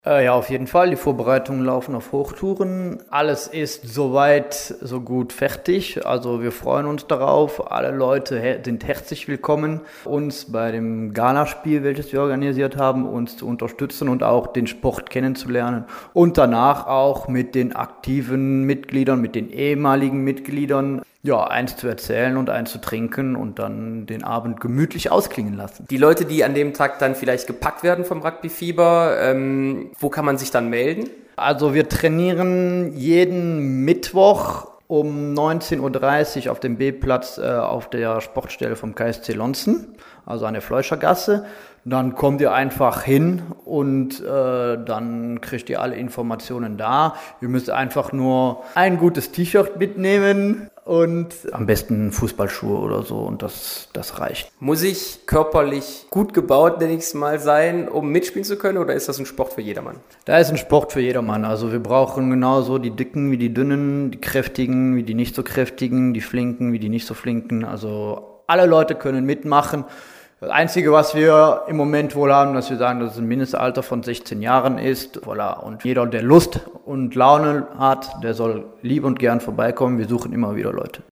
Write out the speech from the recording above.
Ja, auf jeden Fall. Die Vorbereitungen laufen auf Hochtouren. Alles ist soweit so gut fertig. Also wir freuen uns darauf. Alle Leute sind herzlich willkommen, uns bei dem Galaspiel, welches wir organisiert haben, uns zu unterstützen und auch den Sport kennenzulernen. Und danach auch mit den aktiven Mitgliedern, mit den ehemaligen Mitgliedern, ja, eins zu erzählen und eins zu trinken und dann den Abend gemütlich ausklingen lassen. Die Leute, die an dem Tag dann vielleicht gepackt werden vom Rugby-Fieber, wo kann man sich dann melden? Also wir trainieren jeden Mittwoch um 19.30 Uhr auf dem B-Platz auf der Sportstelle vom KSC Lonzen, also an der Fleuschergasse. Dann kommt ihr einfach hin und dann kriegt ihr alle Informationen da. Ihr müsst einfach nur ein gutes T-Shirt mitnehmen und am besten Fußballschuhe oder so und das reicht. Muss ich körperlich gut gebaut, nenne ich es mal, sein, um mitspielen zu können, oder ist das ein Sport für jedermann? Da ist ein Sport für jedermann. Also wir brauchen genauso die Dicken wie die Dünnen, die Kräftigen wie die nicht so Kräftigen, die Flinken wie die nicht so Flinken. Also alle Leute können mitmachen. Das Einzige, was wir im Moment wohl haben, dass wir sagen, dass es ein Mindestalter von 16 Jahren ist. Voilà. Und jeder, der Lust und Laune hat, der soll lieb und gern vorbeikommen. Wir suchen immer wieder Leute.